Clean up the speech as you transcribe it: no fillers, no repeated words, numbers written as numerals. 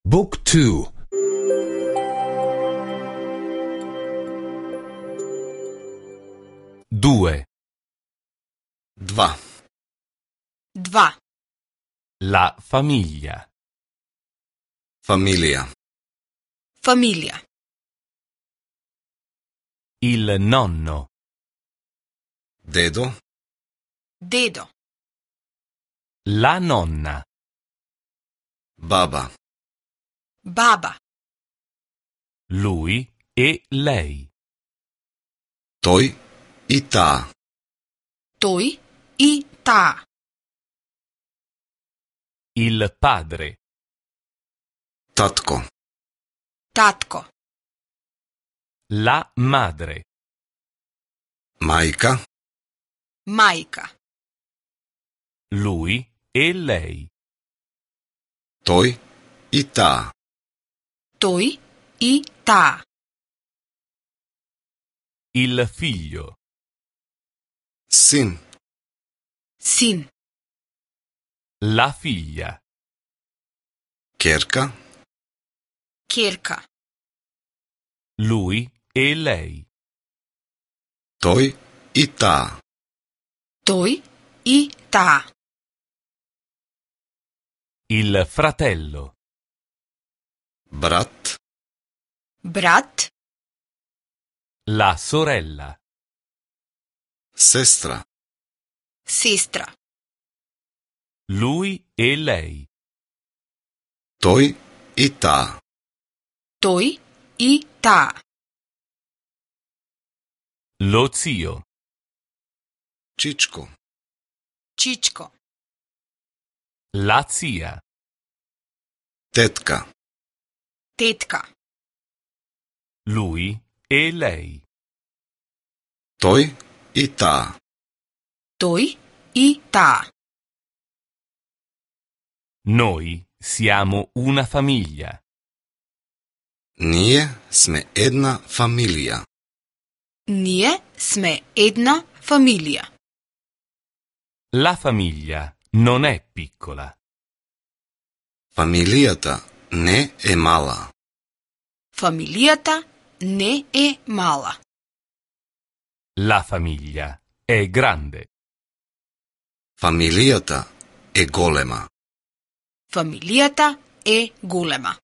Book 2. 2. 2. 2. La famiglia. Familija. Famiglia. Il nonno. Dedo. Dedo. La nonna. Baba. Baba. Lui e lei. Той и таа. Той и таа. Il padre. Татко. Татко. La madre. Мајка. Майка. Lui e lei. Тој и таа. Той и таа. Il figlio. Син. Син. La figlia. Керка. Керка. Lui e lei. Тој и таа. Той и таа. Il fratello. Брат. Брат. La sorella. Сестра. Сестра. Lui e lei. Тој и таа. Той и таа. Lo zio. Чичко. Чичко. La zia. Тетка. Тетка. Lui e lei. Тој и таа. Той и таа. Noi siamo una famiglia. Ние сме една фамилија. Ние сме една фамилија. La famiglia non è piccola. Фамилијата не е мала. Фамилијата не е мала. La famiglia è grande. Фамилијата е голема. Фамилијата е голема.